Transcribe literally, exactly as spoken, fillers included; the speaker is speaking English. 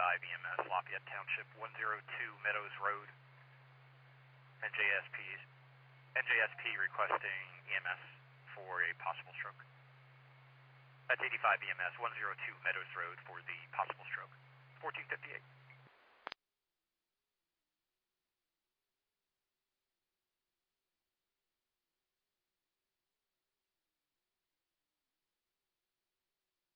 eighty-five E M S, Lafayette Township, one oh two Meadows Road, N J S P's, N J S P requesting E M S for a possible stroke. That's eighty-five E M S, one oh two Meadows Road for the possible stroke, fourteen fifty-eight.